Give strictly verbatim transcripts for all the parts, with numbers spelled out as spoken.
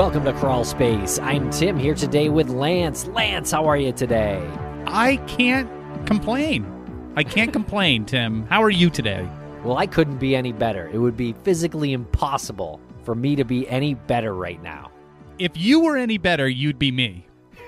Welcome to Crawl Space. I'm Tim here today with Lance. Lance, how are you today? I can't complain. I can't complain, Tim. How are you today? Well, I couldn't be any better. It would be physically impossible for me to be any better right now. If you were any better, you'd be me.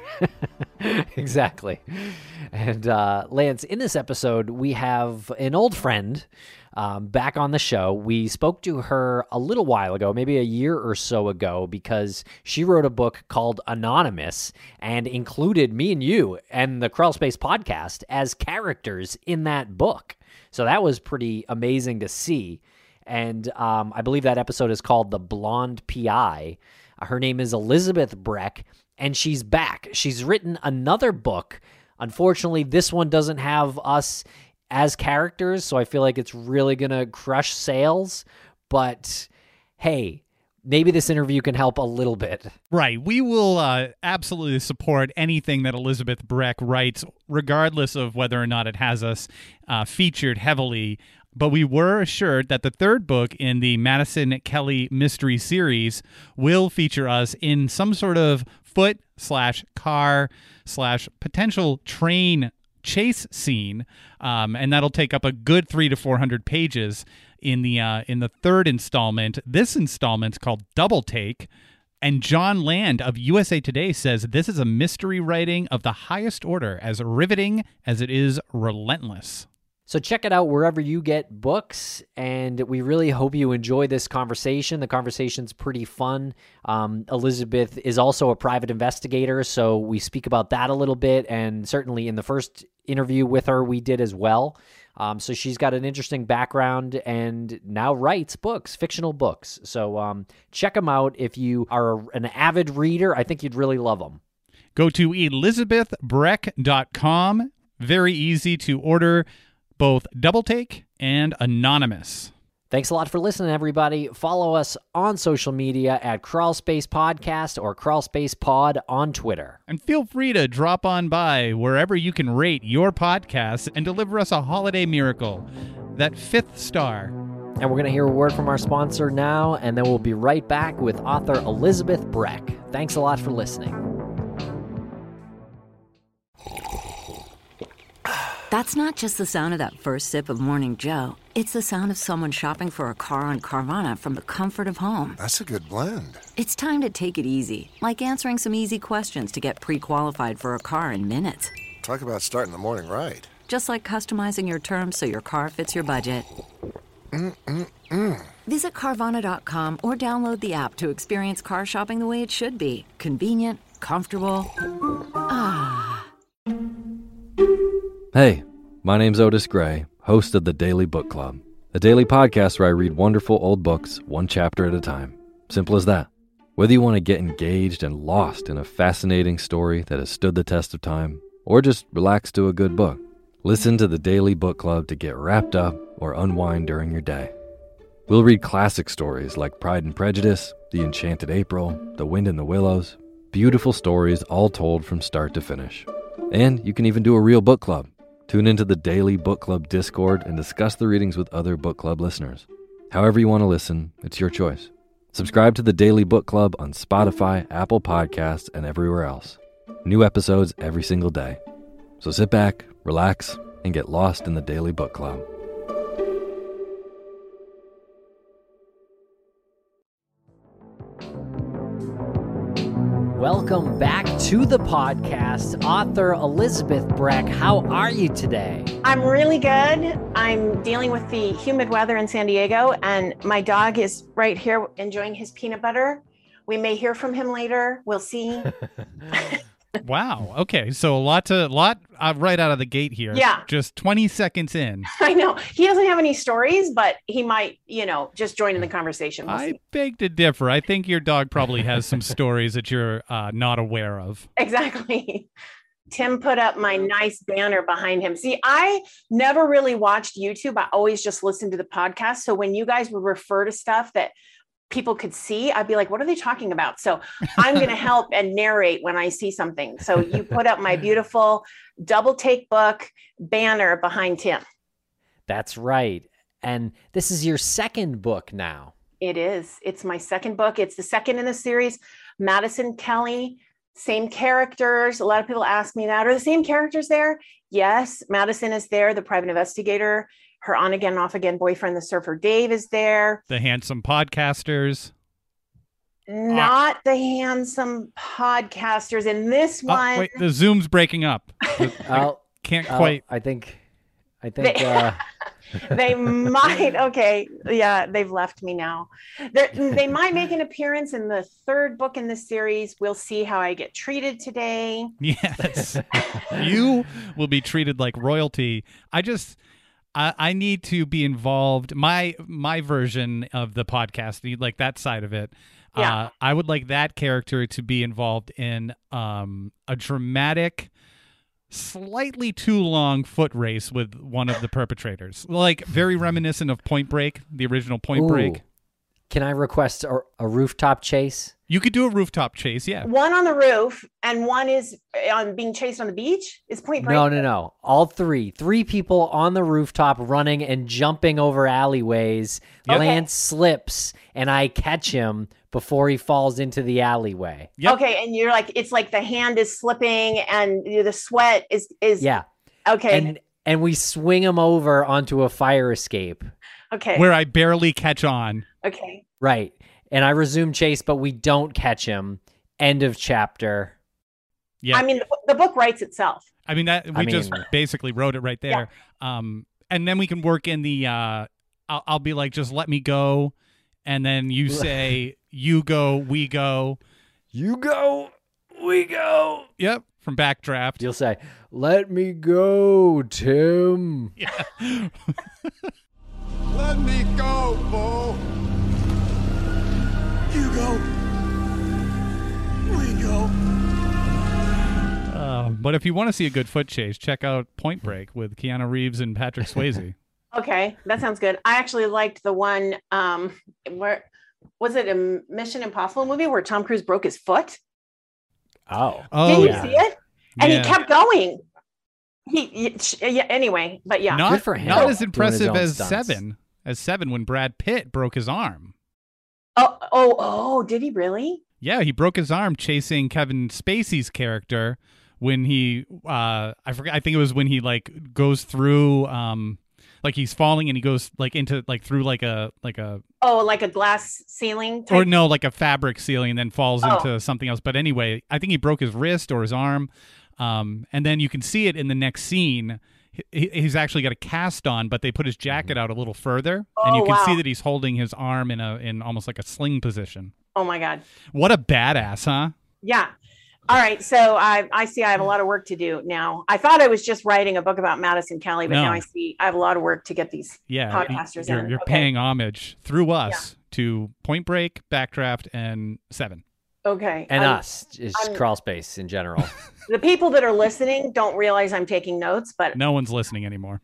Exactly. And uh, Lance, in this episode, we have an old friend um, back on the show. We spoke to her a little while ago, maybe a year or so ago, because she wrote a book called Anonymous and included me and you and the Crawl Space podcast as characters in that book. So that was pretty amazing to see. And um, I believe that episode is called The Blonde P I. Her name is Elizabeth Breck, and she's back. She's written another book. Unfortunately, this one doesn't have us as characters, so I feel like it's really going to crush sales. But hey, maybe this interview can help a little bit. Right. We will uh, absolutely support anything that Elizabeth Breck writes, regardless of whether or not it has us uh, featured heavily. But we were assured that the third book in the Madison Kelly mystery series will feature us in some sort of foot slash car slash potential train chase scene, um, and that'll take up a good three to four hundred pages in the uh, in the third installment. This installment's called Double Take, and John Land of U S A Today says this is a mystery writing of the highest order, as riveting as it is relentless. So check it out wherever you get books, and we really hope you enjoy this conversation. The conversation's pretty fun. Um, Elizabeth is also a private investigator, so we speak about that a little bit, and certainly in the first interview with her, we did as well. Um, so she's got an interesting background and now writes books, fictional books. So um, check them out if you are an avid reader. I think you'd really love them. Go to elizabeth breck dot com. Very easy to order both Double Take and Anonymous. Thanks a lot for listening, everybody. Follow us on social media at Crawl Space Podcast or Crawl Space Pod on Twitter. And feel free to drop on by wherever you can rate your podcast and deliver us a holiday miracle, that fifth star. And we're going to hear a word from our sponsor now, and then we'll be right back with author Elizabeth Breck. Thanks a lot for listening. That's not just the sound of that first sip of Morning Joe. It's the sound of someone shopping for a car on Carvana from the comfort of home. That's a good blend. It's time to take it easy, like answering some easy questions to get pre-qualified for a car in minutes. Talk about starting the morning right. Just like customizing your terms so your car fits your budget. Mm-mm-mm. Visit Carvana dot com or download the app to experience car shopping the way it should be. Convenient, comfortable. Ah. Hey, my name's Otis Gray, host of the Daily Book Club, a daily podcast where I read wonderful old books one chapter at a time. Simple as that. Whether you want to get engaged and lost in a fascinating story that has stood the test of time, or just relax to a good book, listen to the Daily Book Club to get wrapped up or unwind during your day. We'll read classic stories like Pride and Prejudice, The Enchanted April, The Wind in the Willows, beautiful stories all told from start to finish. And you can even do a real book club. Tune into the Daily Book Club Discord and discuss the readings with other book club listeners. However you want to listen, it's your choice. Subscribe to the Daily Book Club on Spotify, Apple Podcasts, and everywhere else. New episodes every single day. So sit back, relax, and get lost in the Daily Book Club. Welcome back to the podcast, author Elizabeth Breck. How are you today? I'm really good. I'm dealing with the humid weather in San Diego, and my dog is right here enjoying his peanut butter. We may hear from him later. We'll see. Wow. Okay. So a lot to lot uh, right out of the gate here. Yeah. Just twenty seconds in. I know. He doesn't have any stories, but he might, you know, just join in the conversation. We'll I see. beg to differ. I think your dog probably has some stories that you're uh, not aware of. Exactly. Tim put up my nice banner behind him. See, I never really watched YouTube. I always just listened to the podcast. So when you guys would refer to stuff that people could see, I'd be like, what are they talking about? So I'm going to help and narrate when I see something. So you put up my beautiful Double Take book banner behind Tim. That's right. And this is your second book now. It is. It's my second book. It's the second in the series. Madison Kelly, same characters. A lot of people ask me that. Are the same characters there? Yes. Madison is there, the private investigator. Her on again, off again boyfriend, the surfer Dave, is there. The handsome podcasters. Not uh, the handsome podcasters in this one. Oh, wait, the Zoom's breaking up. I I'll, can't I'll, quite. I think. I think. They, uh... they might. Okay. Yeah, they've left me now. They're, they might make an appearance in the third book in this series. We'll see how I get treated today. Yes. You will be treated like royalty. I just. I, I need to be involved. My my version of the podcast, like that side of it, yeah. uh, I would like that character to be involved in um, a dramatic, slightly too long foot race with one of the perpetrators. Like very reminiscent of Point Break, the original Point Ooh. Break. Can I request a, a rooftop chase? You could do a rooftop chase, yeah. One on the roof and one is on being chased on the beach. Is Point Break? No, no, no. All three. Three people on the rooftop running and jumping over alleyways. Yep. Lance slips and I catch him before he falls into the alleyway. Yep. Okay, and you're like, it's like the hand is slipping and the sweat is is Yeah. Okay. And and we swing him over onto a fire escape. Okay. Where I barely catch on. Okay. Right. And I resume chase, but we don't catch him. End of chapter. Yeah. I mean, the, the book writes itself. I mean, that we I mean, just basically wrote it right there. Yeah. Um, and then we can work in the, uh, I'll, I'll be like, just let me go. And then you say, you go, we go. You go, we go. Yep. From Backdraft. You'll say, let me go, Tim. Yeah. Let me go, Bo. You go. We go. Uh, but if you want to see a good foot chase, check out Point Break with Keanu Reeves and Patrick Swayze. Okay, that sounds good. I actually liked the one um where was it a Mission Impossible movie where Tom Cruise broke his foot? Oh. Oh, Did you yeah. see it? And Yeah. he kept going. He, he yeah, anyway, but yeah. Not, Good for him. not Doing as his impressive own as stunts. Seven. As Seven when Brad Pitt broke his arm. Oh, oh, oh, did he really? Yeah, he broke his arm chasing Kevin Spacey's character when he uh I forget I think it was when he like goes through um like he's falling and he goes like into like through like a like a Oh, like a glass ceiling type? or no, like a fabric ceiling and then falls Oh. into something else. But anyway, I think he broke his wrist or his arm. Um and then you can see it in the next scene. He, he's actually got a cast on, but they put his jacket out a little further, and Oh, you can wow. see that he's holding his arm in a in almost like a sling position. Oh my God. What a badass, huh? Yeah. All right. So I I see I have a lot of work to do now. I thought I was just writing a book about Madison Kelly, but No. now I see I have a lot of work to get these Yeah, podcasters you're, in. you're Okay. paying homage through us to Point Break, Backdraft, and Seven. Okay. And I'm- us, is I'm- crawl space in general. The people that are listening don't realize I'm taking notes, but No one's listening anymore.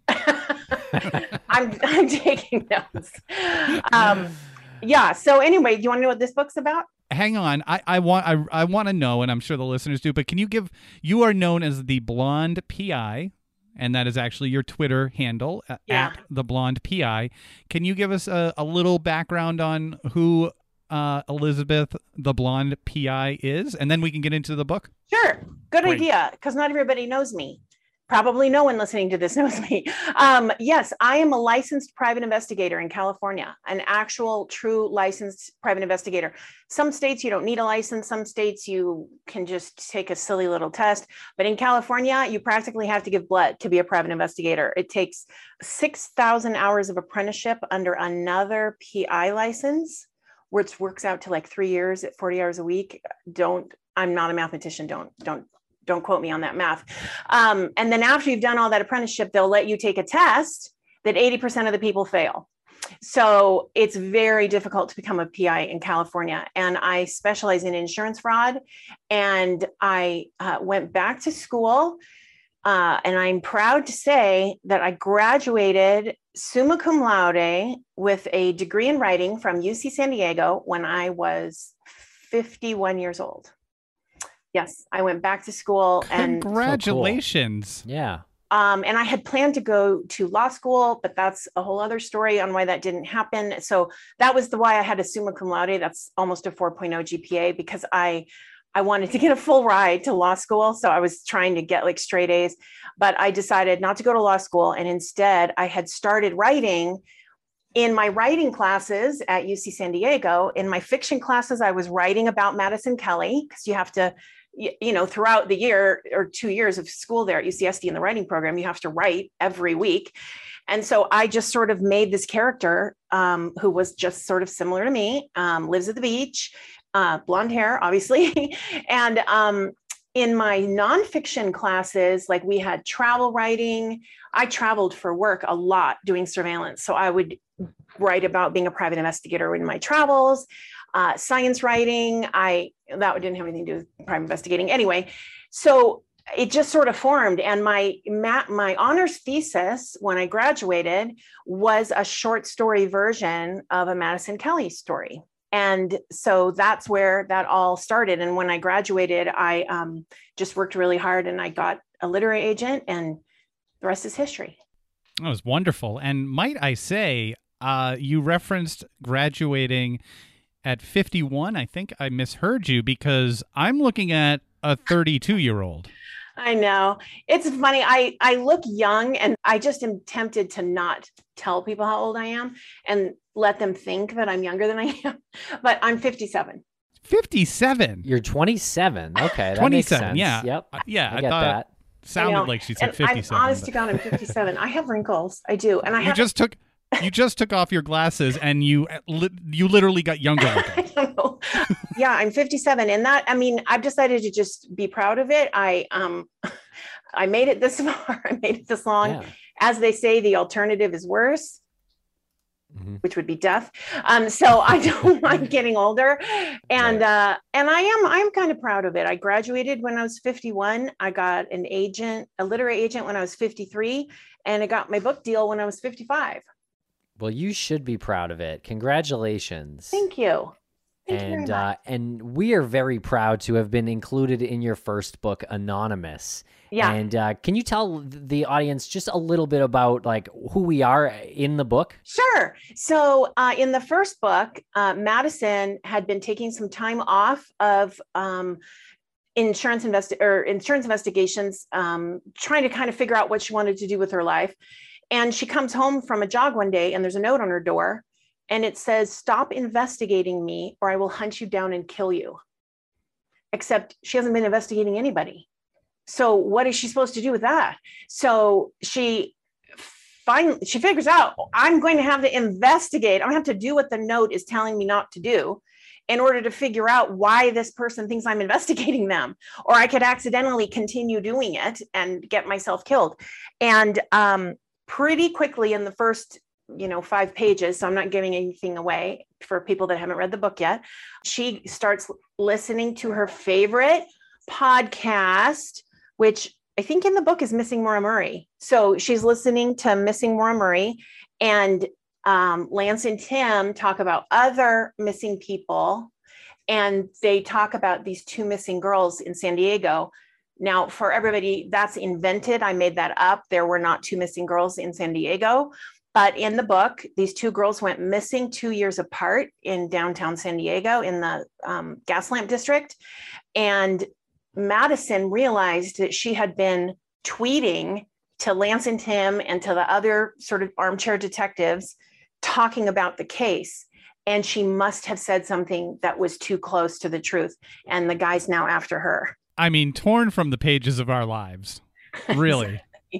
I'm I'm taking notes. Um, yeah. So anyway, do you want to know what this book's about? Hang on, I, I want I, I want to know, and I'm sure the listeners do. But can you give? You are known as the Blonde P I, and that is actually your Twitter handle uh, Yeah. at the Blonde P I. Can you give us a, a little background on who uh, Elizabeth the Blonde P I is, and then we can get into the book? Sure. Good Great. idea. Because not everybody knows me. Probably no one listening to this knows me. Um, yes, I am a licensed private investigator in California, an actual true licensed private investigator. Some states you don't need a license. Some states you can just take a silly little test. But in California, you practically have to give blood to be a private investigator. It takes six thousand hours of apprenticeship under another P I license, which works out to like three years at forty hours a week. Don't, I'm not a mathematician. Don't, don't, don't quote me on that math. Um, and then after you've done all that apprenticeship, they'll let you take a test that eighty percent of the people fail. So it's very difficult to become a P I in California. And I specialize in insurance fraud. And I uh, went back to school. Uh, and I'm proud to say that I graduated summa cum laude with a degree in writing from U C San Diego when I was fifty-one years old. Yes, I went back to school and Congratulations! Yeah. Um, and I had planned to go to law school, but that's a whole other story on why that didn't happen. So that was the why I had a summa cum laude. That's almost a four point oh G P A, because I I wanted to get a full ride to law school. So I was trying to get like straight A's, but I decided not to go to law school. And instead I had started writing in my writing classes at U C San Diego. In my fiction classes, I was writing about Madison Kelly, because you have to, you know, throughout the year or two years of school there at U C S D in the writing program, you have to write every week. And so I just sort of made this character um, who was just sort of similar to me, um, lives at the beach, uh, blonde hair, obviously. and um, in my nonfiction classes, like we had travel writing. I traveled for work a lot doing surveillance. So I would write about being a private investigator in my travels. Uh, science writing, I that didn't have anything to do with private investigating anyway. So it just sort of formed. And my my honors thesis when I graduated was a short story version of a Madison Kelly story. And so that's where that all started. And when I graduated, I um, just worked really hard and I got a literary agent, and the rest is history. That was wonderful. And might I say, uh, you referenced graduating at fifty-one. I think I misheard you, because I'm looking at a thirty-two-year-old. I know. It's funny. I, I look young, and I just am tempted to not tell people how old I am and let them think that I'm younger than I am. But I'm fifty-seven. fifty-seven? You're twenty-seven. Okay, that twenty-seven, makes sense. yeah. Yep. Uh, yeah, I I get thought that. Sounded like she said and fifty-seven. I'm, honest but... to God, I'm fifty-seven. I have wrinkles. I do. And I you have just took you just took off your glasses and you you literally got younger looking. I don't know. Yeah, I'm fifty-seven. And that, I mean, I've decided to just be proud of it. I um I made it this far. I made it this long. Yeah. As they say, the alternative is worse. Mm-hmm. Which would be death. Um, so I don't mind getting older. And Right. uh, and I am I'm kind of proud of it. I graduated when I was fifty-one. I got an agent, a literary agent when I was fifty-three, and I got my book deal when I was fifty-five. Well, you should be proud of it. Congratulations. Thank you. Thank you very and much. uh, and we are very proud to have been included in your first book, Anonymous. Yeah. And uh, can you tell the audience just a little bit about like who we are in the book? Sure. So uh, in the first book, uh, Madison had been taking some time off of um, insurance investi- or insurance investigations, um, trying to kind of figure out what she wanted to do with her life. And she comes home from a jog one day, and there's a note on her door, and it says, "Stop investigating me, or I will hunt you down and kill you." Except she hasn't been investigating anybody. So what is she supposed to do with that? So she finally, she figures out, I'm going to have to investigate. I'm going to have to do what the note is telling me not to do in order to figure out why this person thinks I'm investigating them, or I could accidentally continue doing it and get myself killed. And um, pretty quickly in the first, you know, five pages, so I'm not giving anything away for people that haven't read the book yet, she starts listening to her favorite podcast, which I think in the book is Missing Maura Murray. So she's listening to Missing Maura Murray, and um, Lance and Tim talk about other missing people. And they talk about these two missing girls in San Diego. Now, for everybody, that's invented. I made that up. There were not two missing girls in San Diego. But in the book, these two girls went missing two years apart in downtown San Diego in the um, Gaslamp district. And Madison realized that she had been tweeting to Lance and Tim and to the other sort of armchair detectives talking about the case. And she must have said something that was too close to the truth. And the guy's now after her. I mean, torn from the pages of our lives. Really.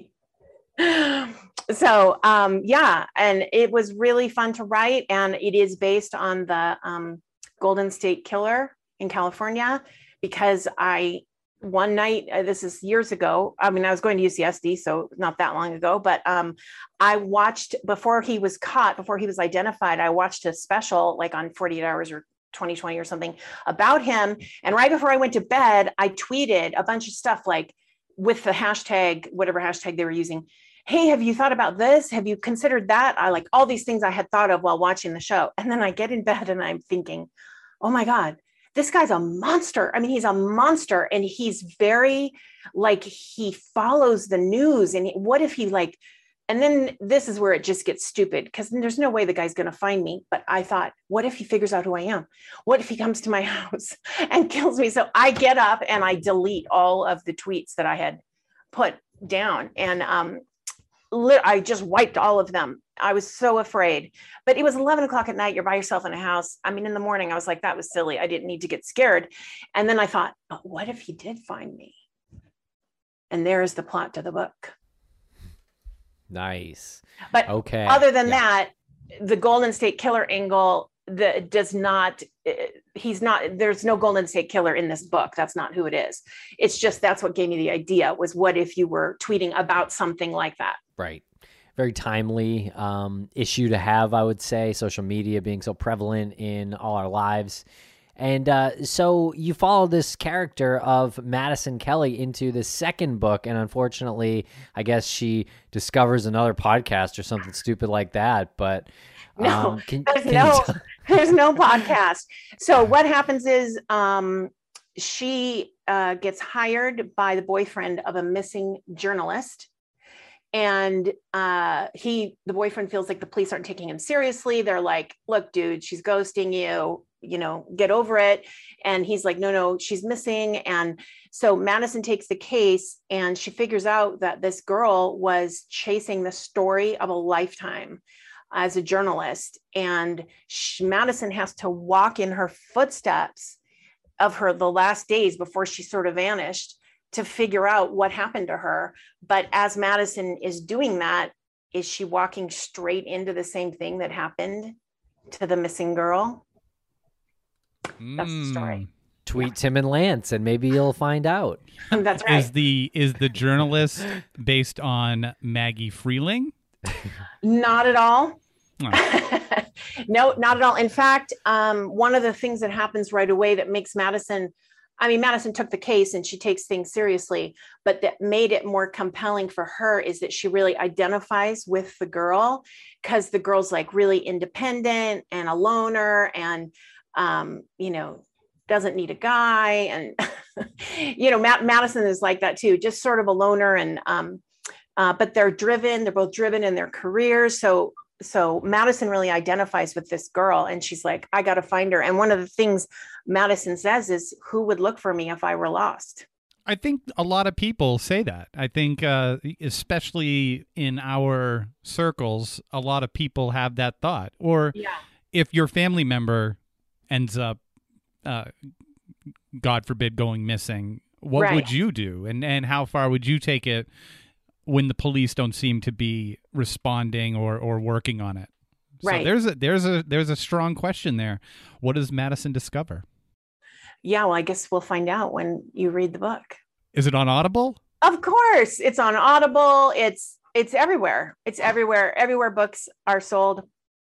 So, um, yeah, and it was really fun to write. And it is based on the um, Golden State Killer in California, because I, one night, uh, this is years ago, I mean, I was going to U C S D, so not that long ago, but um, I watched, before he was caught, before he was identified, I watched a special like on forty-eight hours or twenty twenty or something about him. And right before I went to bed, I tweeted a bunch of stuff like with the hashtag, whatever hashtag they were using. Hey, have you thought about this? Have you considered that? I like all these things I had thought of while watching the show. And then I get in bed and I'm thinking, oh my God, this guy's a monster. I mean, he's a monster, and he's very like, he follows the news. And what if he like, and then this is where it just gets stupid, because there's no way the guy's going to find me. But I thought, what if he figures out who I am? What if he comes to my house and kills me? So I get up and I delete all of the tweets that I had put down. And um, I just wiped all of them. I was so afraid, but it was eleven o'clock at night. You're by yourself in a house. I mean, in the morning, I was like, that was silly. I didn't need to get scared. And then I thought, but what if he did find me? And there's the plot to the book. Nice. But okay. Other than yeah. that, the Golden State Killer angle, the does not, he's not, there's no Golden State Killer in this book. That's not who it is. It's just, that's what gave me the idea, was what if you were tweeting about something like that? Right. Very timely um, issue to have, I would say, social media being so prevalent in all our lives. And uh, so you follow this character of Madison Kelly into the second book, and unfortunately, I guess she discovers another podcast or something stupid like that. But no, um, can, there's can no, t- there's no podcast. So what happens is um, she uh, gets hired by the boyfriend of a missing journalist. And uh, he, the boyfriend feels like the police aren't taking him seriously. They're like, look, dude, she's ghosting you, you know, get over it. And he's like, no, no, she's missing. And so Madison takes the case, and she figures out that this girl was chasing the story of a lifetime as a journalist. And she, Madison has to walk in her footsteps of her, the last days before she sort of vanished, to figure out what happened to her. But as Madison is doing that, is she walking straight into the same thing that happened to the missing girl? Mm. That's the story. tweet Tim and Lance, and maybe you'll find out. That's right. Is the is the journalist based on Maggie Freeling? Not at all. Oh. No, not at all. In fact, um, one of the things that happens right away that makes Madison, I mean, Madison took the case and she takes things seriously, but that made it more compelling for her is that she really identifies with the girl, because the girl's like really independent and a loner, and, um, you know, doesn't need a guy. And, you know, Matt, Madison is like that too, just sort of a loner. And, um, uh, but they're driven, they're both driven in their careers. So So Madison really identifies with this girl, and she's like, I got to find her. And one of the things Madison says is, who would look for me if I were lost? I think a lot of people say that. I think, uh, especially in our circles, a lot of people have that thought. Or Yeah. if your family member ends up, uh, God forbid, going missing, what Right. would you do? And, and how far would you take it when the police don't seem to be responding or, or working on it? So Right. there's a there's a there's a strong question there. What does Madison discover? Yeah, well, I guess we'll find out when you read the book. Is it on Audible? Of course, it's on Audible. It's it's everywhere. It's everywhere. Everywhere books are sold.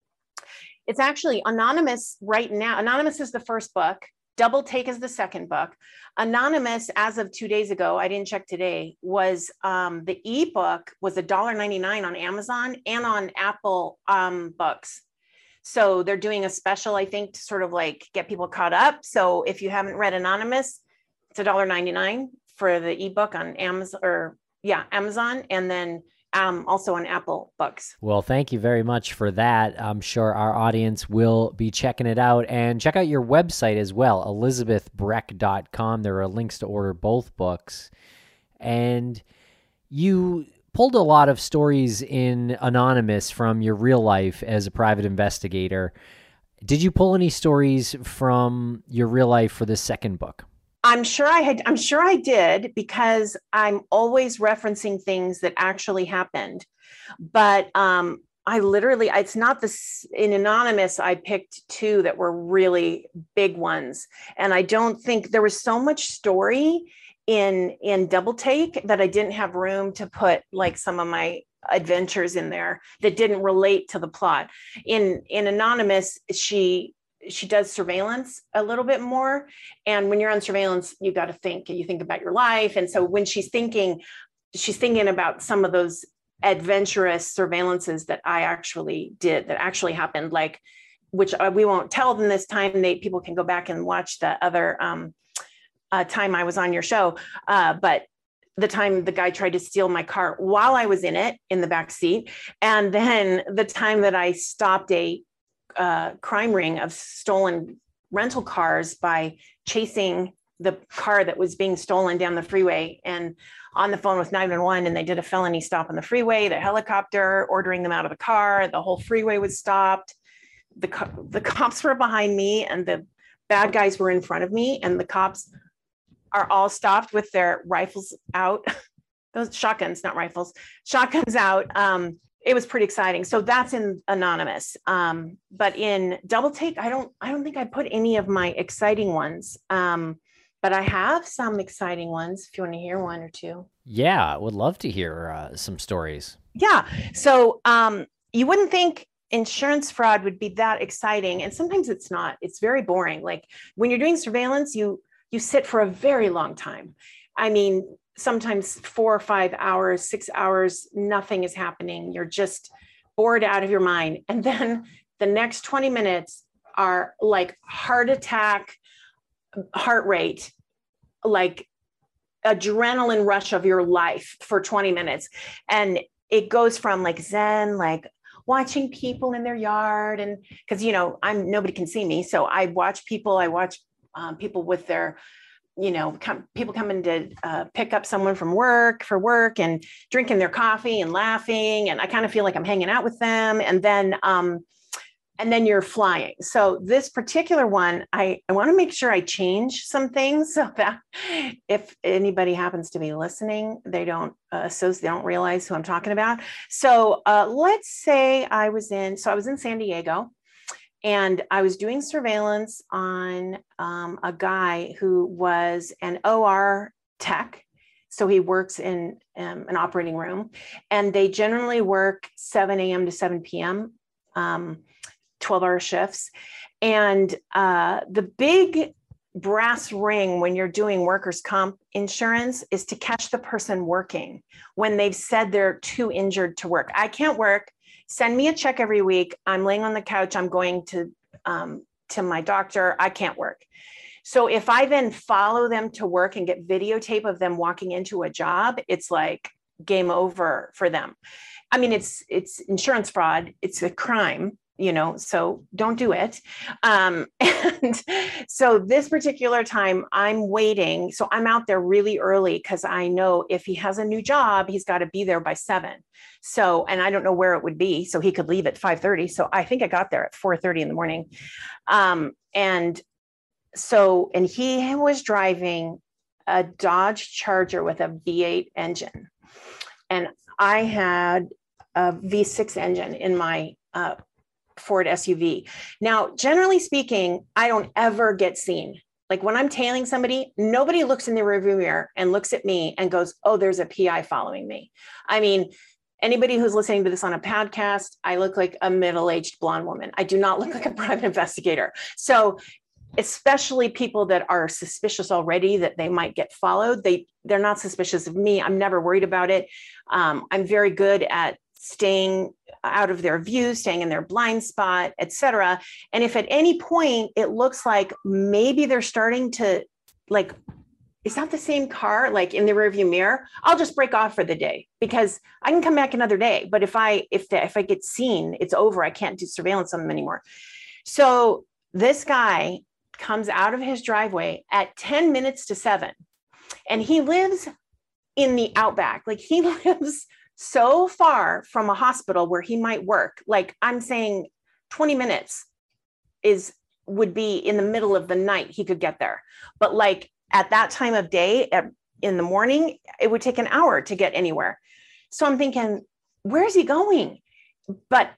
It's actually Anonymous right now. Anonymous is the first book. Double Take is the second book. Anonymous, as of two days ago, I didn't check today, was um, the ebook was one dollar and ninety-nine cents on Amazon and on Apple um, Books. So they're doing a special, I think, to sort of like get people caught up. So if you haven't read Anonymous, it's one dollar and ninety-nine cents for the ebook on Amazon, or yeah, Amazon, and then um, also on Apple Books. Well, thank you very much for that. I'm sure our audience will be checking it out. And check out your website as well, elizabeth breck dot com. There are links to order both books. And you pulled a lot of stories in Anonymous from your real life as a private investigator. Did you pull any stories from your real life for this second book? I'm sure I had, I'm sure I did, because I'm always referencing things that actually happened. But um, I literally, it's not this in Anonymous, I picked two that were really big ones. And I don't think there was so much story in, in Double Take that I didn't have room to put like some of my adventures in there that didn't relate to the plot. In, in Anonymous, she, she does surveillance a little bit more. And when you're on surveillance, you got to think, you think about your life. And so when she's thinking, she's thinking about some of those adventurous surveillances that I actually did, that actually happened. Like which uh, we won't tell them this time. They people can go back and watch the other um, uh, time I was on your show. Uh, but the time the guy tried to steal my car while I was in it, in the back seat. And then the time that I stopped a uh, crime ring of stolen rental cars by chasing the car that was being stolen down the freeway and on the phone with nine one one, and they did a felony stop on the freeway, the helicopter ordering them out of the car, the whole freeway was stopped. The, co- the cops were behind me and the bad guys were in front of me, and the cops are all stopped with their rifles out. Those shotguns, not rifles, shotguns out. Um, it was pretty exciting. So that's in Anonymous. Um, but in Double Take, I don't, I don't think I put any of my exciting ones. Um, but I have some exciting ones if you want to hear one or two. Yeah, I would love to hear uh, some stories. Yeah. So um, you wouldn't think insurance fraud would be that exciting. And sometimes it's not. It's very boring. Like when you're doing surveillance, you you sit for a very long time. I mean, sometimes four or five hours, six hours, nothing is happening. You're just bored out of your mind. And then the next twenty minutes are like heart attack, heart rate, like adrenaline rush of your life for twenty minutes. And it goes from like Zen, like watching people in their yard. And because, you know, I'm nobody can see me. So I watch people, I watch um, people with their, you know, come, people coming to uh, pick up someone from work for work and drinking their coffee and laughing. And I kind of feel like I'm hanging out with them. And then, um, and then you're flying. So this particular one, I, I want to make sure I change some things so that if anybody happens to be listening, they don't uh, associate, they don't realize who I'm talking about. So uh, let's say I was in, so I was in San Diego and I was doing surveillance on um, a guy who was an O R tech. So he works in um, an operating room, and they generally work seven a.m. to seven p.m. Um, twelve hour shifts. And uh, the big brass ring when you're doing workers' comp insurance is to catch the person working when they've said they're too injured to work. I can't work. Send me a check every week. I'm laying on the couch. I'm going to, um, to my doctor. I can't work. So if I then follow them to work and get videotape of them walking into a job, it's like game over for them. I mean, it's, it's insurance fraud. It's a crime. You know, so don't do it. Um, and so this particular time I'm waiting. So I'm out there really early because I know if he has a new job, he's got to be there by seven. So, and I don't know where it would be. So he could leave at five thirty. So I think I got there at four thirty in the morning. Um, and so, and he was driving a Dodge Charger with a V eight engine. And I had a V six engine in my, uh, Ford S U V. Now, generally speaking, I don't ever get seen. Like when I'm tailing somebody, nobody looks in the rearview mirror and looks at me and goes, oh, there's a P I following me. I mean, anybody who's listening to this on a podcast, I look like a middle-aged blonde woman. I do not look like a private investigator. So especially people that are suspicious already that they might get followed, they, they're not suspicious of me. I'm never worried about it. Um, I'm very good at staying out of their view, staying in their blind spot, et cetera. And if at any point it looks like maybe they're starting to like, is that the same car? Like in the rearview mirror, I'll just break off for the day because I can come back another day. But if I, if the, if I get seen, it's over. I can't do surveillance on them anymore. So this guy comes out of his driveway at ten minutes to seven, and he lives in the outback. Like he lives so far from a hospital where he might work. Like I'm saying twenty minutes is would be in the middle of the night. He could get there. But like at that time of day at, in the morning, it would take an hour to get anywhere. So I'm thinking, where's he going? But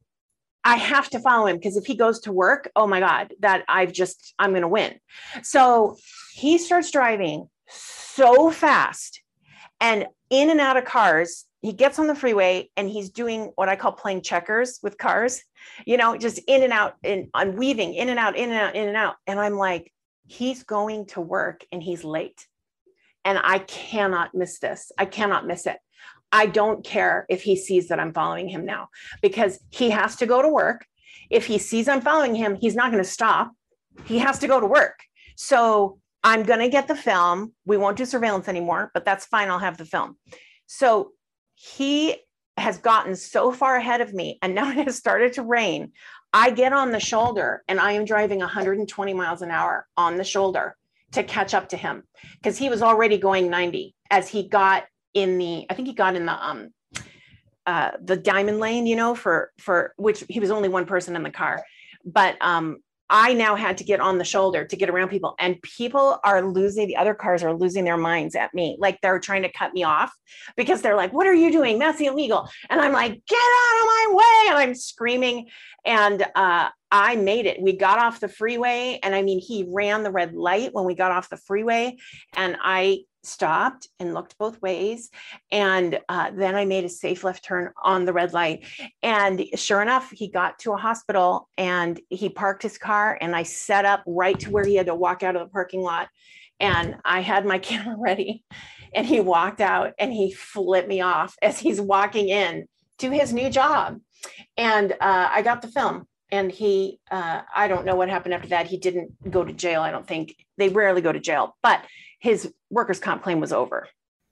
I have to follow him because if he goes to work, oh my God, that I've just, I'm going to win. So he starts driving so fast and in and out of cars. He gets on the freeway and he's doing what I call playing checkers with cars, you know, just in and out and on weaving in and out, in and out, in and out. And I'm like, he's going to work and he's late. And I cannot miss this. I cannot miss it. I don't care if he sees that I'm following him now because he has to go to work. if he sees I'm following him, he's not going to stop. He has to go to work. So I'm going to get the film. We won't do surveillance anymore, but that's fine. I'll have the film. So he has gotten so far ahead of me, and now it has started to rain. I get on the shoulder and I am driving one hundred twenty miles an hour on the shoulder to catch up to him, because he was already going ninety as he got in the, I think he got in the, um, uh, the diamond lane, you know, for, for which he was only one person in the car. But, um, I now had to get on the shoulder to get around people, and people are losing, the other cars are losing their minds at me. Like they're trying to cut me off because they're like, what are you doing? That's illegal. And I'm like, get out of my way. And I'm screaming. And uh, I made it. We got off the freeway. And I mean, he ran the red light when we got off the freeway, and I stopped and looked both ways. And uh, then I made a safe left turn on the red light. And sure enough, he got to a hospital and he parked his car, and I set up right to where he had to walk out of the parking lot. And I had my camera ready, and he walked out and he flipped me off as he's walking in to his new job. And uh, I got the film. And he, uh, I don't know what happened after that. He didn't go to jail. I don't think. They rarely go to jail, but his workers' comp claim was over.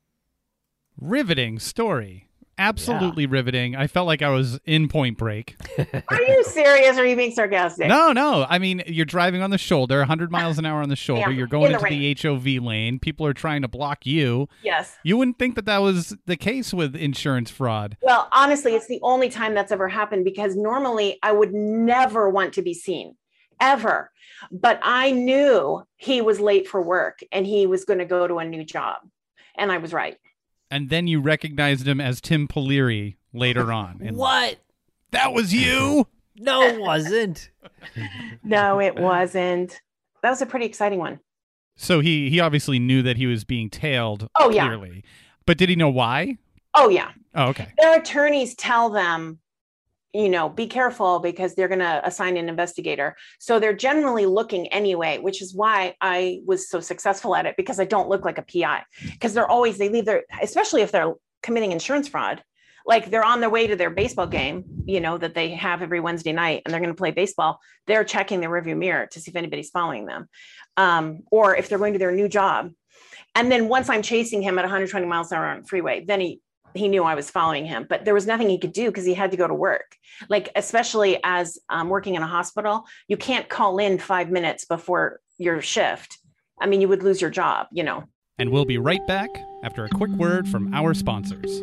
Riveting story. Absolutely yeah. riveting. I felt like I was in Point Break. Are you serious or are you being sarcastic? No, no. I mean, you're driving on the shoulder, one hundred miles an hour on the shoulder. Yeah, you're going in the into rain. the H O V lane. People are trying to block you. Yes. You wouldn't think that that was the case with insurance fraud. Well, honestly, it's the only time that's ever happened, because normally I would never want to be seen, ever. But I knew he was late for work and he was going to go to a new job. And I was right. And then you recognized him as Tim Poliri later on. And What? that was you? No, it wasn't. No, it wasn't. That was a pretty exciting one. So he, he obviously knew that he was being tailed, Oh, yeah. clearly. But did he know why? Oh, yeah. Oh, okay. Their attorneys tell them, you know, be careful because they're going to assign an investigator. So they're generally looking anyway, which is why I was so successful at it, because I don't look like a P I, because they're always, they leave their, especially if they're committing insurance fraud, like they're on their way to their baseball game, you know, that they have every Wednesday night, and they're going to play baseball. They're checking their rearview mirror to see if anybody's following them. Um, or if they're going to their new job. And then once I'm chasing him at one hundred twenty miles an hour on the freeway, then he, he knew I was following him, but there was nothing he could do because he had to go to work. Like, especially as um, working in a hospital, you can't call in five minutes before your shift. I mean, you would lose your job, you know. And we'll be right back after a quick word from our sponsors.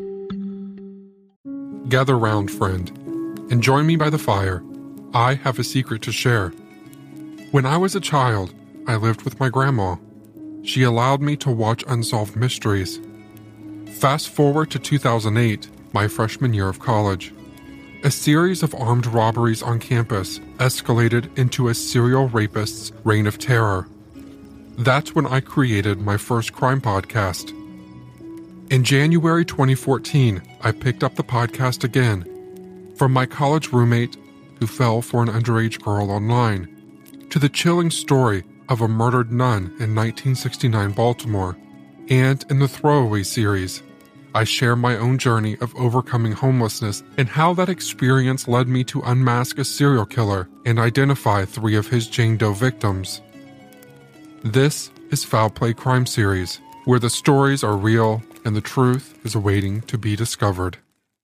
Gather round, friend, and join me by the fire. I have a secret to share. When I was a child, I lived with my grandma. She allowed me to watch unsolved mysteries. Fast forward to two thousand eight, my freshman year of college. A series of armed robberies on campus escalated into a serial rapist's reign of terror. That's when I created my first crime podcast. In January twenty fourteen, I picked up the podcast again, from my college roommate who fell for an underage girl online, to the chilling story of a murdered nun in nineteen sixty-nine Baltimore. And in the Throwaway series, I share my own journey of overcoming homelessness and how that experience led me to unmask a serial killer and identify three of his Jane Doe victims. This is Foul Play Crime Series, where the stories are real and the truth is waiting to be discovered.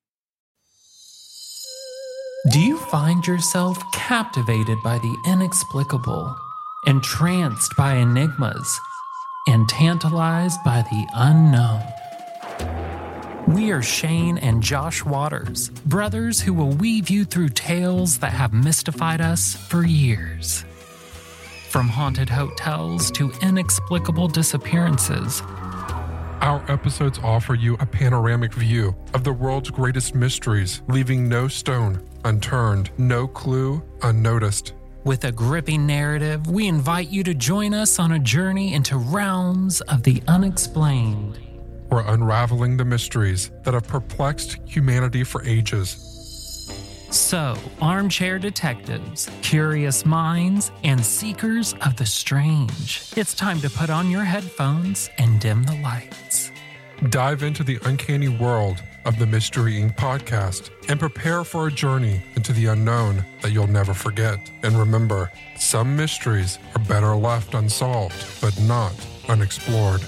Do you find yourself captivated by the inexplicable, entranced by enigmas, and tantalized by the unknown? We are Shane and Josh Waters, brothers who will weave you through tales that have mystified us for years. From haunted hotels to inexplicable disappearances, Our episodes offer you a panoramic view of the world's greatest mysteries, leaving no stone unturned, no clue unnoticed. with a gripping narrative, we invite you to join us on a journey into realms of the unexplained. We're unraveling the mysteries that have perplexed humanity for ages. So, armchair detectives, curious minds, and seekers of the strange, it's time to put on your headphones and dim the lights. Dive into the uncanny world of the Mystery Incorporated podcast and prepare for a journey into the unknown that you'll never forget. And remember, some mysteries are better left unsolved, but not unexplored.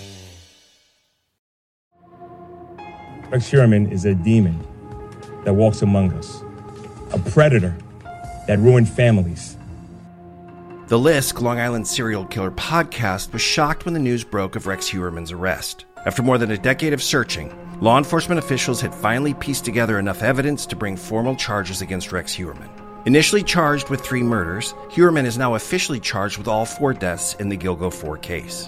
Rex Heuermann is a demon that walks among us, a predator that ruined families. The Lisk, Long Island serial killer podcast, was shocked when the news broke of Rex Heuermann's arrest. After more than a decade of searching, law enforcement officials had finally pieced together enough evidence to bring formal charges against Rex Heuermann. Initially charged with three murders, Heuermann is now officially charged with all four deaths in the Gilgo four case.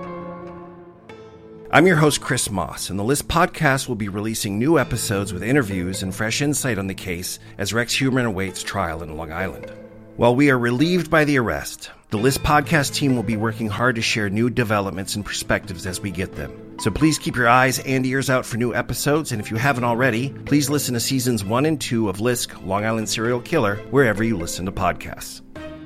I'm your host, Chris Moss, and the Lisk podcast will be releasing new episodes with interviews and fresh insight on the case as Rex Heuermann awaits trial in Long Island. While we are relieved by the arrest, the Lisk podcast team will be working hard to share new developments and perspectives as we get them. So please keep your eyes and ears out for new episodes, and if you haven't already, please listen to seasons one and two of Lisk, Long Island Serial Killer, wherever you listen to podcasts.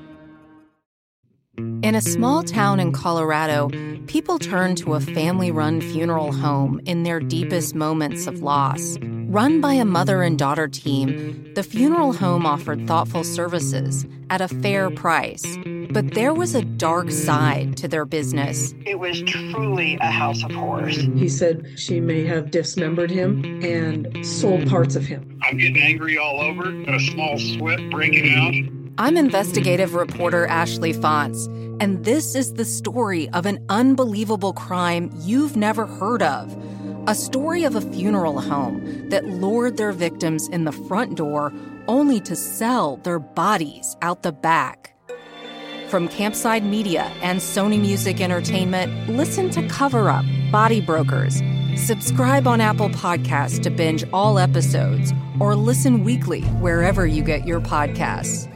In a small town in Colorado, people turn to a family-run funeral home in their deepest moments of loss. Run by a mother and daughter team, the funeral home offered thoughtful services at a fair price. But there was a dark side to their business. It was truly a house of horrors. He said she may have dismembered him and sold parts of him. I'm getting angry all over, got a small sweat breaking out. I'm investigative reporter Ashley Fonts, and this is the story of an unbelievable crime you've never heard of. A story of a funeral home that lured their victims in the front door only to sell their bodies out the back. From Campside Media and Sony Music Entertainment, listen to Cover Up, Body Brokers. Subscribe on Apple Podcasts to binge all episodes, or listen weekly wherever you get your podcasts.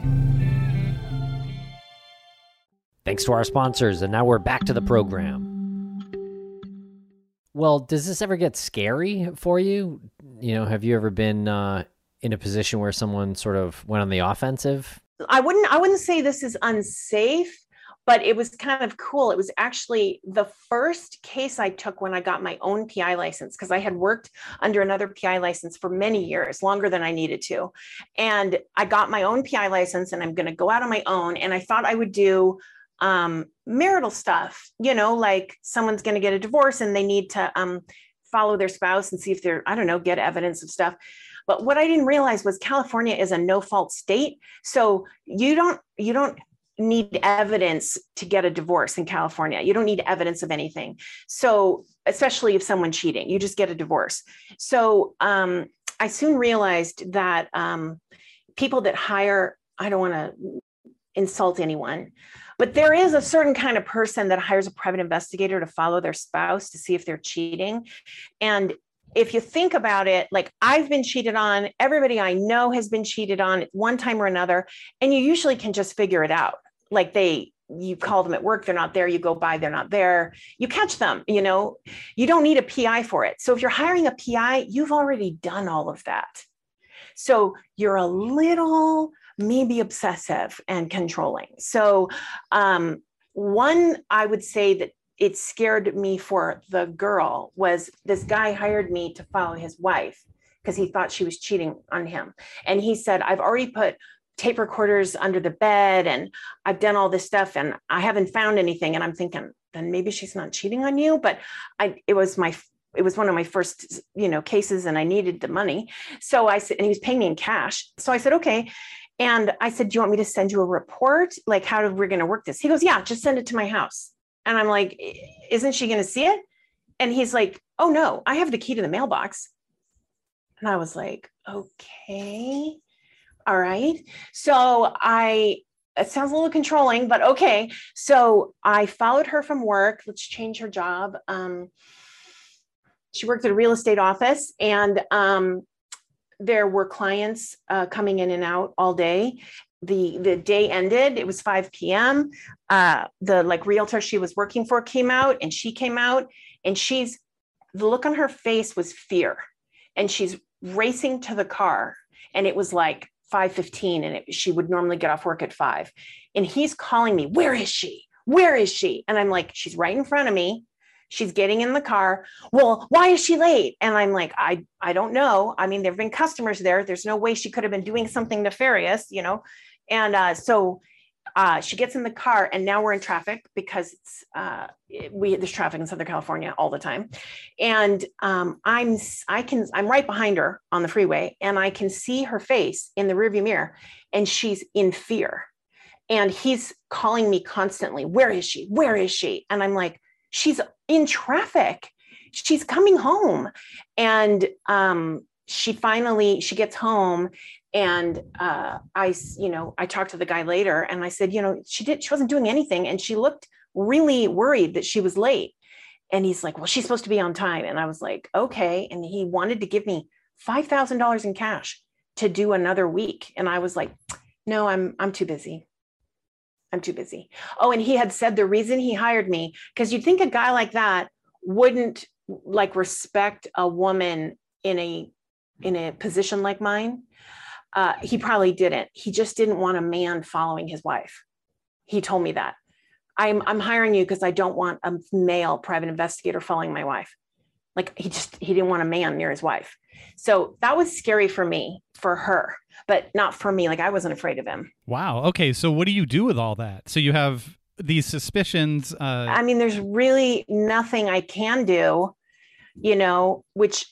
Thanks to our sponsors, and now we're back to the program. Well, does this ever get scary for you? You know, have you ever been uh, in a position where someone sort of went on the offensive? I wouldn't I wouldn't say this is unsafe, but it was kind of cool. It was actually the first case I took when I got my own P I license, because I had worked under another P I license for many years, longer than I needed to. And I got my own P I license, and I'm going to go out on my own. And I thought I would do um, marital stuff, you know, like someone's going to get a divorce and they need to um, follow their spouse and see if they're, I don't know, get evidence of stuff. But what I didn't realize was California is a no-fault state. So you don't, you don't need evidence to get a divorce in California. You don't need evidence of anything. So especially if someone's cheating, you just get a divorce. So um, I soon realized that um, people that hire, I don't want to insult anyone, but there is a certain kind of person that hires a private investigator to follow their spouse to see if they're cheating. And if you think about it, like I've been cheated on, everybody I know has been cheated on at one time or another, and you usually can just figure it out. Like they, you call them at work, they're not there, you go by, they're not there, you catch them, you know, you don't need a P I for it. So if you're hiring a P I, you've already done all of that. So you're a little maybe obsessive and controlling. So um, one, I would say that it scared me for the girl was this guy hired me to follow his wife because he thought she was cheating on him. And he said, I've already put tape recorders under the bed and I've done all this stuff and I haven't found anything. And I'm thinking, then maybe she's not cheating on you. But I, it was my, it was one of my first, you know, cases and I needed the money. So I said, and he was paying me in cash. So I said, okay. And I said, do you want me to send you a report? Like, how are we going to work this? He goes, yeah, just send it to my house. And I'm like, isn't she going to see it? And he's like, oh no, I have the key to the mailbox. And I was like, okay, all right. So I, it sounds a little controlling, but okay. So I followed her from work. Let's change her job. Um, she worked at a real estate office, and um, there were clients uh, coming in and out all day. The, the day ended, it was five p.m. Uh, the like realtor she was working for came out, and she came out and she's, the look on her face was fear, and she's racing to the car. And it was like five fifteen, and it, she would normally get off work at five. And he's calling me, where is she? Where is she? And I'm like, she's right in front of me. She's getting in the car. Well, why is she late? And I'm like, I, I don't know. I mean, there've been customers there. There's no way she could have been doing something nefarious, you know? And uh, so uh, she gets in the car, and now we're in traffic because it's, uh, we, there's traffic in Southern California all the time. And um, I'm, I can, I'm right behind her on the freeway, and I can see her face in the rearview mirror, and she's in fear. And he's calling me constantly. Where is she? Where is she? And I'm like, she's in traffic. She's coming home. And um, she finally, she gets home, and uh, I, you know, I talked to the guy later, and I said, you know, she did, she wasn't doing anything. And she looked really worried that she was late. And he's like, well, she's supposed to be on time. And I was like, okay. And he wanted to give me five thousand dollars in cash to do another week. And I was like, no, I'm, I'm too busy. I'm too busy. Oh, and he had said the reason he hired me, because you'd think a guy like that wouldn't like respect a woman in a, in a position like mine. Uh, he probably didn't. He just didn't want a man following his wife. He told me that. I'm, I'm hiring you because I don't want a male private investigator following my wife. Like he just, he didn't want a man near his wife. So that was scary for me, for her, but not for me. Like I wasn't afraid of him. Wow. Okay. So what do you do with all that? So you have these suspicions. Uh... I mean, there's really nothing I can do, you know, which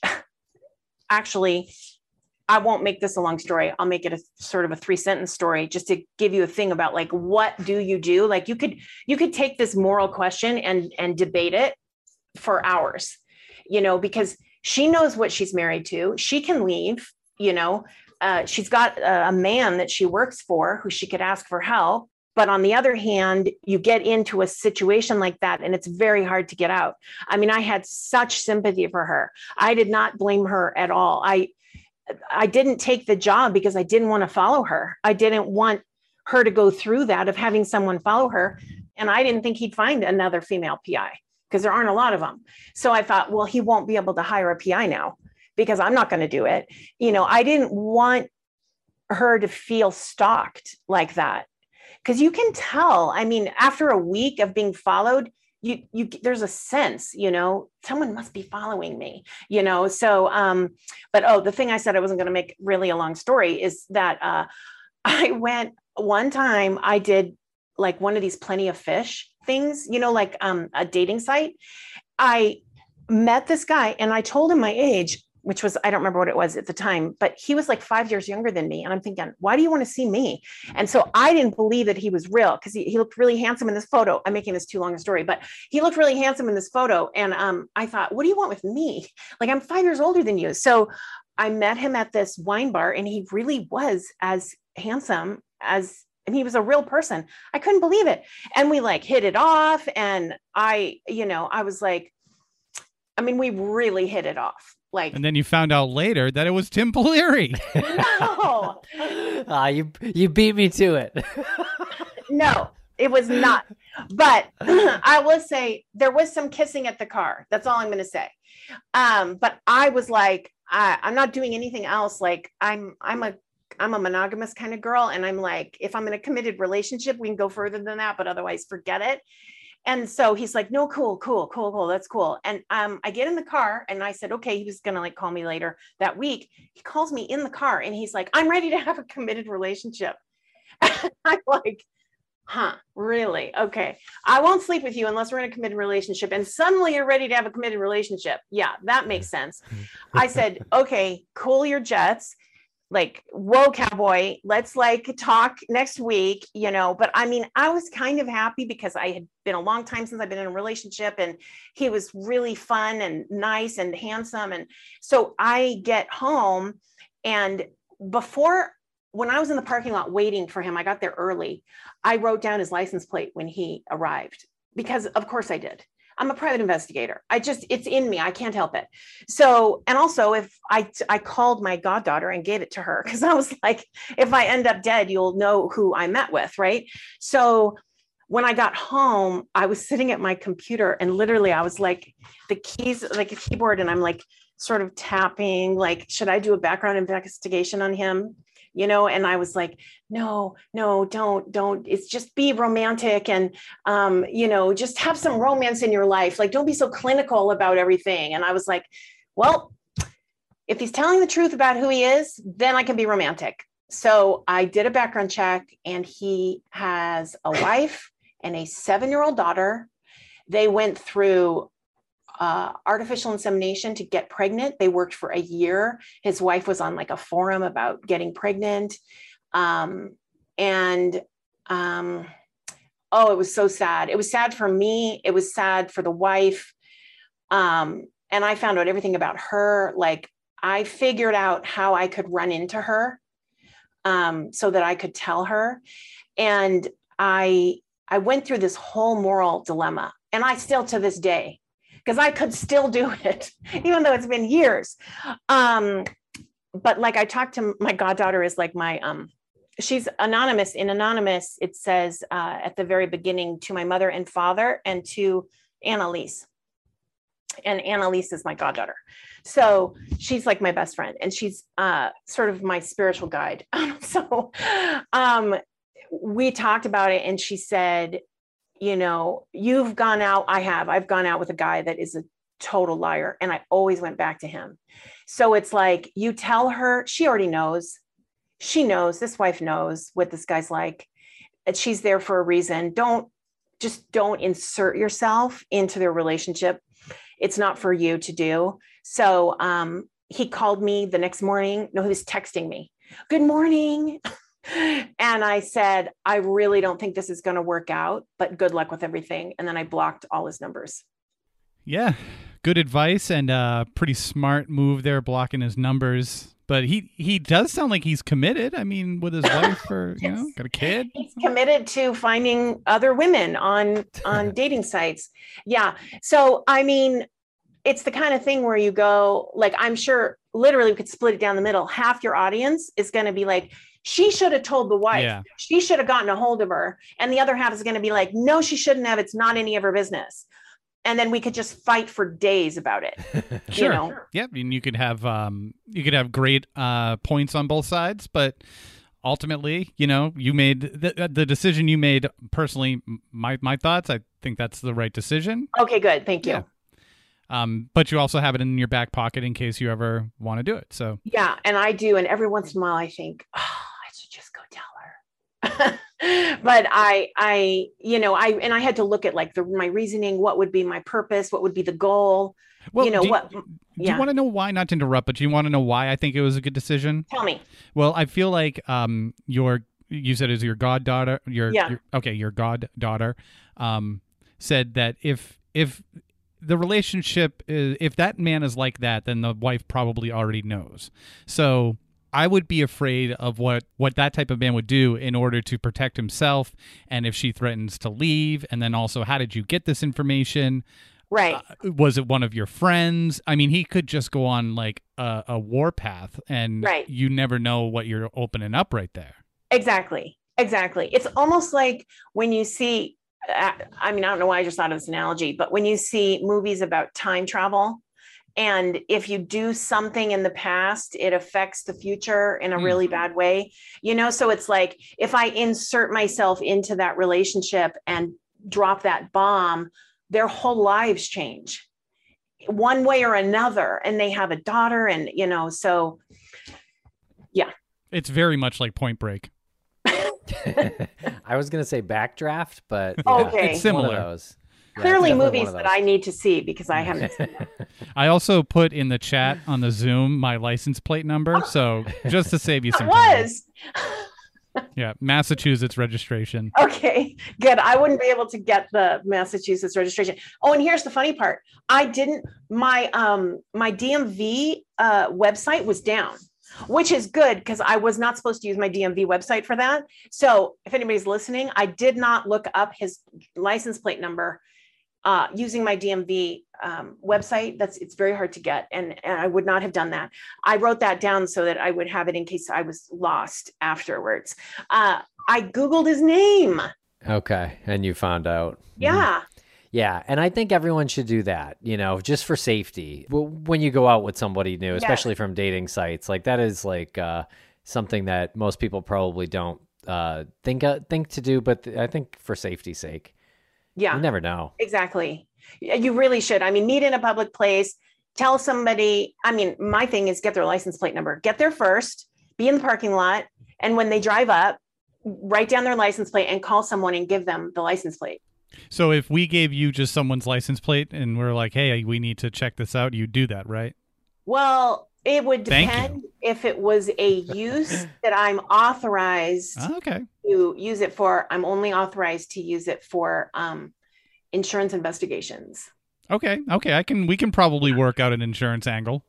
actually, I won't make this a long story. I'll make it a sort of a three sentence story just to give you a thing about like, what do you do? Like you could, you could take this moral question and, and debate it for hours, you know, because she knows what she's married to. She can leave, you know, uh, she's got a, a man that she works for who she could ask for help. But on the other hand, you get into a situation like that and it's very hard to get out. I mean, I had such sympathy for her. I did not blame her at all. I, I didn't take the job because I didn't want to follow her. I didn't want her to go through that of having someone follow her. And I didn't think he'd find another female P I because there aren't a lot of them. So I thought, well, he won't be able to hire a P I now because I'm not going to do it. You know, I didn't want her to feel stalked like that because you can tell. I mean, after a week of being followed, you, you, there's a sense, you know, someone must be following me, you know? So, um, but, oh, the thing I said I wasn't going to make really a long story is that, uh, I went one time, I did like one of these Plenty of Fish things, you know, like, um, a dating site. I met this guy and I told him my age, which was, I don't remember what it was at the time, but he was like five years younger than me. And I'm thinking, why do you want to see me? And so I didn't believe that he was real because he, he looked really handsome in this photo. I'm making this too long a story, but he looked really handsome in this photo. And um, I thought, what do you want with me? Like, I'm five years older than you. So I met him at this wine bar and he really was as handsome as, and he was a real person. I couldn't believe it. And we like hit it off. And I, you know, I was like, I mean, we really hit it off. Like, and then you found out later that it was Tim Poliri. No, uh, you you beat me to it. No, it was not. But I will say there was some kissing at the car. That's all I'm going to say. Um, but I was like, I, I'm not doing anything else. Like, I'm I'm a I'm a monogamous kind of girl, and I'm like, if I'm in a committed relationship, we can go further than that. But otherwise, forget it. And so he's like, no, cool, cool, cool, cool. That's cool. And um, I get in the car and I said, okay, he was going to like call me later that week. He calls me in the car and he's like, I'm ready to have a committed relationship. I'm like, huh, really? Okay. I won't sleep with you unless we're in a committed relationship. And suddenly you're ready to have a committed relationship. Yeah, that makes sense. I said, okay, cool your jets. Like, whoa, cowboy, let's like talk next week, you know. But I mean, I was kind of happy because I had been a long time since I've been in a relationship and he was really fun and nice and handsome. And so I get home and before, when I was in the parking lot waiting for him, I got there early. I wrote down his license plate when he arrived because of course I did. I'm a private investigator. I just, it's in me. I can't help it. So, and also if I, I called my goddaughter and gave it to her because I was like, if I end up dead, you'll know who I met with. Right. So when I got home, I was sitting at my computer and literally I was like the keys, like a keyboard. And I'm like sort of tapping, like, should I do a background investigation on him? you know? And I was like, no, no, don't, don't, it's just be romantic and, um, you know, just have some romance in your life. Like, don't be so clinical about everything. And I was like, well, if he's telling the truth about who he is, then I can be romantic. So I did a background check, and he has a wife and a seven-year-old daughter. They went through uh, artificial insemination to get pregnant. They worked for a year. His wife was on like a forum about getting pregnant. Um, and um, oh, it was so sad. It was sad for me. It was sad for the wife. Um, and I found out everything about her. Like, I figured out how I could run into her um, so that I could tell her. And I, I went through this whole moral dilemma, and I still, to this day, because I could still do it, even though it's been years. Um, but like I talked to my goddaughter is like my, um, she's anonymous. In Anonymous, it says uh, at the very beginning, to my mother and father, and to Annalise. And Annalise is my goddaughter. So she's like my best friend, and she's uh, sort of my spiritual guide. So um, we talked about it, and she said, you know, you've gone out. I have, I've gone out with a guy that is a total liar. And I always went back to him. So it's like, you tell her, she already knows. She knows, this wife knows what this guy's like, and she's there for a reason. Don't, just don't insert yourself into their relationship. It's not for you to do. So um, he called me the next morning. No, he was texting me. Good morning. And I said, I really don't think this is going to work out, but good luck with everything. And then I blocked all his numbers. Yeah, good advice, and a pretty smart move there, blocking his numbers. But he, he does sound like he's committed. I mean, with his wife, or, you know, got a kid. He's committed to finding other women on, on dating sites. Yeah. So, I mean, it's the kind of thing where you go, like, I'm sure literally we could split it down the middle. Half your audience is going to be like, she should have told the wife, yeah. She should have gotten a hold of her. And the other half is going to be like, no, she shouldn't have. It's not any of her business. And then we could just fight for days about it. Sure. You know? Yeah. I mean, you could have, um, you could have great uh, points on both sides, but ultimately, you know, you made the, the decision you made personally. My, my thoughts, I think that's the right decision. Okay, good. Thank you. Yeah. Um, but you also have it in your back pocket in case you ever want to do it. So yeah, and I do. And every once in a while I think, oh, I should just go tell her. But I, I, you know, I, and I had to look at like the, my reasoning, what would be my purpose? What would be the goal? Well, you know, do, what, do yeah. you want to know why, not to interrupt, but do you want to know why I think it was a good decision? Tell me. Well, I feel like, um, your, you said is your goddaughter, your, yeah. your, okay, your goddaughter, um, said that if, if, the relationship is, if that man is like that, then the wife probably already knows. So I would be afraid of what, what that type of man would do in order to protect himself. And if she threatens to leave, and then also, how did you get this information? Right. Uh, was it one of your friends? I mean, he could just go on like a, a warpath, and right. You never know what you're opening up right there. Exactly. Exactly. It's almost like when you see, I mean, I don't know why I just thought of this analogy, but when you see movies about time travel, and if you do something in the past, it affects the future in a mm. really bad way, you know? So it's like, if I insert myself into that relationship and drop that bomb, their whole lives change one way or another. And they have a daughter, and, you know, so yeah. It's very much like Point Break. I was going to say Backdraft, but yeah, okay. It's similar. One of those. Clearly yeah, movies that I need to see because I haven't seen them. I also put in the chat on the Zoom my license plate number, so just to save you some it time. was. Yeah, Massachusetts registration. Okay, good. I wouldn't be able to get the Massachusetts registration. Oh, and here's the funny part. I didn't, my um my D M V uh, website was down, which is good because I was not supposed to use my D M V website for that. So if anybody's listening, I did not look up his license plate number uh, using my D M V um, website. That's, it's very hard to get. And, and I would not have done that. I wrote that down so that I would have it in case I was lost afterwards. Uh, I Googled his name. Okay. And you found out. Yeah. Yeah, and I think everyone should do that, you know, just for safety. When you go out with somebody new, especially yeah. from dating sites, like that is like uh, something that most people probably don't uh, think uh, think to do, but th- I think for safety's sake. Yeah. You never know. Exactly. You really should. I mean, meet in a public place, tell somebody, I mean, my thing is get their license plate number, get there first, be in the parking lot. And when they drive up, write down their license plate and call someone and give them the license plate. So if we gave you just someone's license plate and we're like, hey, we need to check this out, you'd do that, right? Well, it would Thank depend if it was a use that I'm authorized okay. to use it for. I'm only authorized to use it for um, insurance investigations. Okay. Okay. I can, we can probably work out an insurance angle.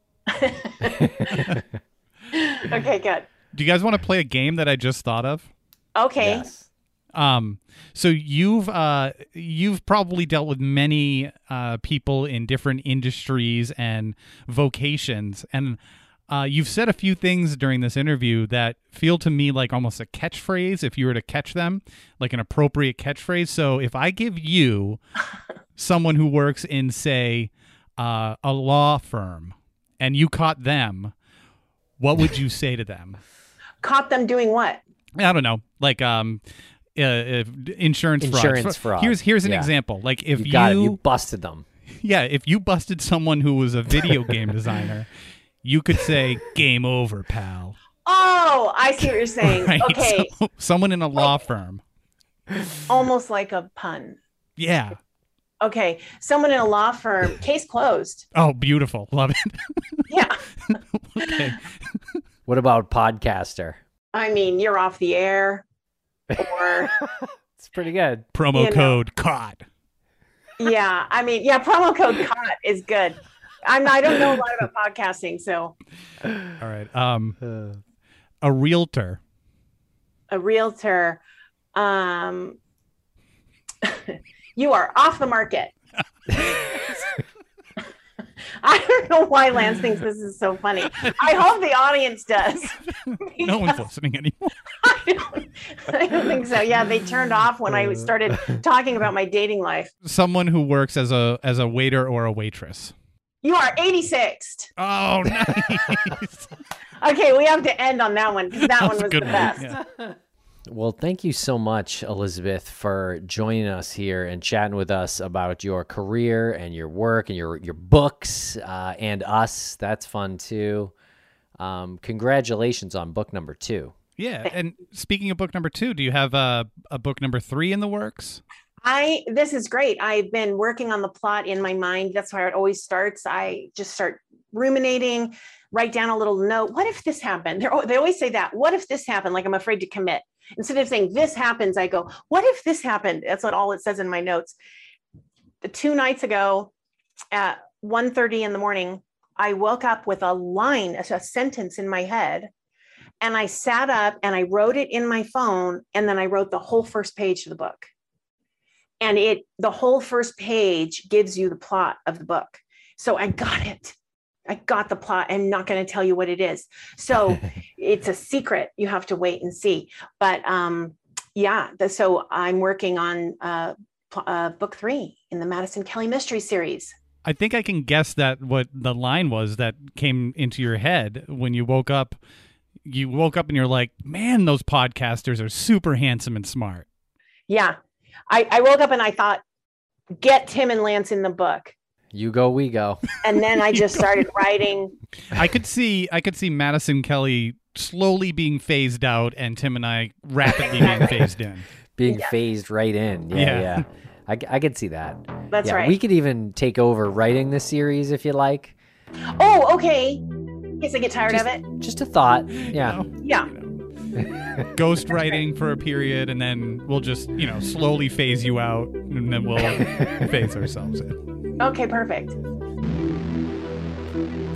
Okay, good. Do you guys want to play a game that I just thought of? Okay. Yes. Um, so you've uh, you've probably dealt with many uh, people in different industries and vocations, and uh, you've said a few things during this interview that feel to me like almost a catchphrase if you were to catch them, like an appropriate catchphrase. So if I give you someone who works in, say, uh, a law firm, and you caught them, what would you say to them? Caught them doing what? I don't know, like um, uh, if insurance fraud. Insurance fraud. Here's here's an Yeah. example. Like if you, you, got it. You busted them. yeah, if you busted someone who was a video game designer, you could say, "Game over, pal." Oh, I see what you're saying. Right? Okay, So, someone in a law firm. almost like a pun. Yeah. Okay, someone in a law firm, case closed. Oh, beautiful. Love it. Yeah. Okay. What about podcaster? I mean, you're off the air, or It's pretty good. Promo You know. code caught. yeah, I mean, yeah, promo code caught is good. I'm I don't know a lot about podcasting, so All right. Um, a realtor. a realtor, um, you are off the market. I don't know why Lance thinks this is so funny. I hope the audience does. No one's listening anymore. I don't, I don't think so. Yeah, they turned off when I started talking about my dating life. Someone who works as a as a waiter or a waitress. You are eighty-sixth. Oh, nice. Okay, we have to end on that one because that That one was was a the good one, best. yeah. Well, thank you so much, Elizabeth, for joining us here and chatting with us about your career and your work and your your books uh, and us. That's fun too. Um, congratulations on book number two. Yeah. And speaking of book number two, do you have a, a book number three in the works? I this is great. I've been working on the plot in my mind. That's how it always starts. I just start ruminating, write down a little note. What if this happened? They're, they always say that. What if this happened? Like I'm afraid to commit. Instead of saying this happens, I go, what if this happened? That's what all it says in my notes. The two nights ago at one thirty in the morning, I woke up with a line, a, a sentence in my head. And I sat up and I wrote it in my phone. And then I wrote the whole first page of the book. And it, the whole first page gives you the plot of the book. So I got it. I got the plot. I'm not going to tell you what it is. So it's a secret. You have to wait and see. But um, yeah, the, so I'm working on uh, pl- uh, book three in the Madison Kelly Mystery Series. I think I can guess that what the line was that came into your head when you woke up. You woke up and you're like, man, those podcasters are super handsome and smart. Yeah. I, I woke up and I thought, get Tim and Lance in the book. You go, we go. And then I just started writing. I could see I could see Madison Kelly slowly being phased out and Tim and I rapidly being phased in. Being Yeah. phased right in. Yeah, Yeah. yeah. I, I could see that. That's yeah, right. We could even take over writing this series if you like. Oh, okay. In case I get tired Just, of it. just a thought. Yeah. Yeah. Ghost writing for a period, and then we'll just, you know, slowly phase you out, and then we'll phase ourselves in. Okay, perfect.